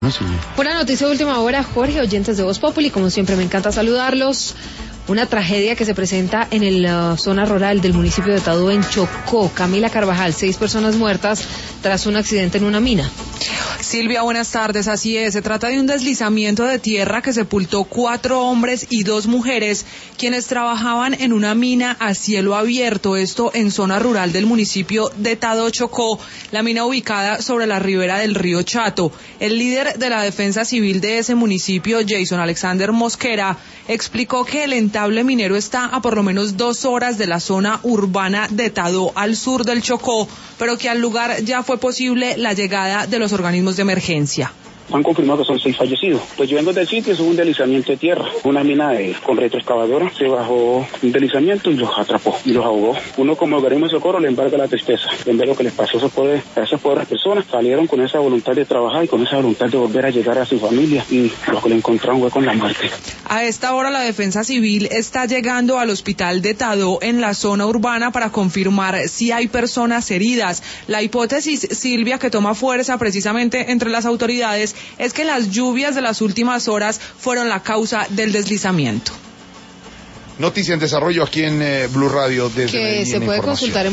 No, señor. Una noticia de última hora, Jorge, oyentes de Voz Populi, como siempre me encanta saludarlos. Una tragedia que se presenta en la zona rural del municipio de Tadó, en Chocó. Camila Carvajal, 6 personas muertas tras un accidente en una mina. Silvia, buenas tardes. Así es, se trata de un deslizamiento de tierra que sepultó 4 hombres y 2 mujeres, quienes trabajaban en una mina a cielo abierto, esto en zona rural del municipio de Tadó, Chocó, la mina ubicada sobre la ribera del río Chato. El líder de la defensa civil de ese municipio, Jason Alexander Mosquera, explicó que el entable minero está a por lo menos 2 horas de la zona urbana de Tadó, al sur del Chocó, pero que al lugar ya fue posible la llegada de los organismos de emergencia. Han confirmado que son 6 fallecidos. Pues yo vengo del sitio, es un deslizamiento de tierra. Una mina con retroexcavadora se bajó un deslizamiento y los atrapó y los ahogó. Uno como organismo de socorro le embarga la tristeza. En ver lo que les pasó a esas pobres personas, salieron con esa voluntad de trabajar y con esa voluntad de volver a llegar a su familia, y lo que le encontraron fue con la muerte. A esta hora la defensa civil está llegando al hospital de Tadó en la zona urbana para confirmar si hay personas heridas. La hipótesis, Silvia, que toma fuerza precisamente entre las autoridades, es que las lluvias de las últimas horas fueron la causa del deslizamiento. Noticia en desarrollo aquí en Blue Radio desde que se puede consultar en